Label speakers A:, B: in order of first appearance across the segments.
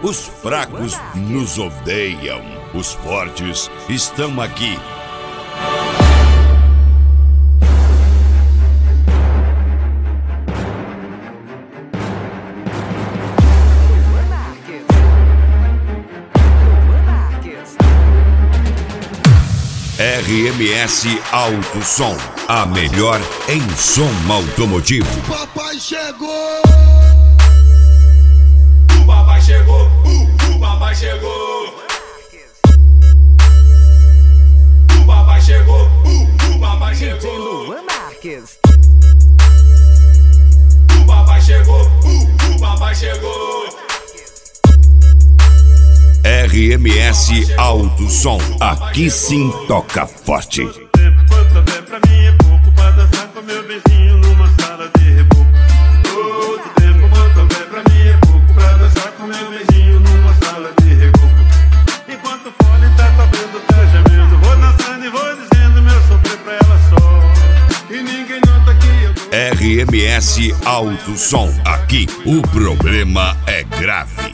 A: Os fracos nos odeiam, os fortes estão aqui. RMS Auto Som, a melhor em som automotivo.
B: O papai chegou!
C: O papai chegou! O papai chegou! O papai chegou! O papai chegou!
D: Luan Marques.
C: O papai chegou! O papai chegou!
A: RMS Auto Som, aqui sim toca forte.
E: Quanto vem pra mim é pouco pra dançar com meu beijinho numa sala de reboco. Outro tempo, quanto vem pra mim é pouco pra dançar com meu beijinho numa sala de reboco. Enquanto o fone tá tocando, tá gemendo, vou dançando e vou dizendo meu sofrer pra ela só. E ninguém nota que eu tô...
A: RMS Auto Som, aqui o problema é grave.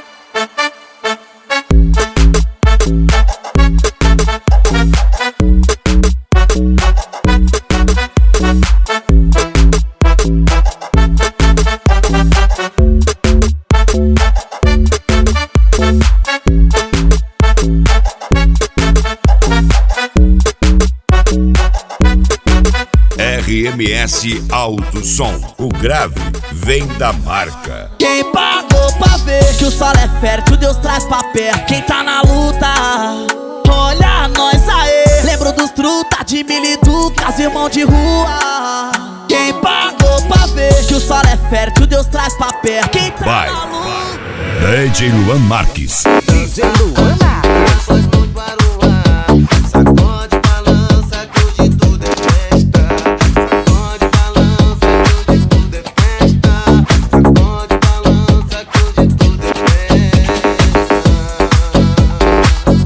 A: RMS Auto Som, o grave vem da marca.
F: Quem pagou pra ver que o solo é fértil, Deus traz pra perto. Quem tá na luta, olha nós aê. Lembro dos truta de Miliducas, irmão de rua. Quem pagou pra ver que o solo é fértil, Deus traz pra perto. Quem tá
A: Vai,
F: na luta,
A: DJ Luan Marques.
D: DJ Luan Marques.
G: Faz muito barulho, sacode, balança, que hoje tudo é festa. Sacode, balança, que hoje tudo é festa. Sacode, balança, que hoje tudo é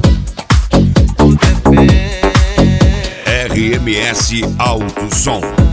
G: festa. Tudo é festa.
A: RMS Auto Som.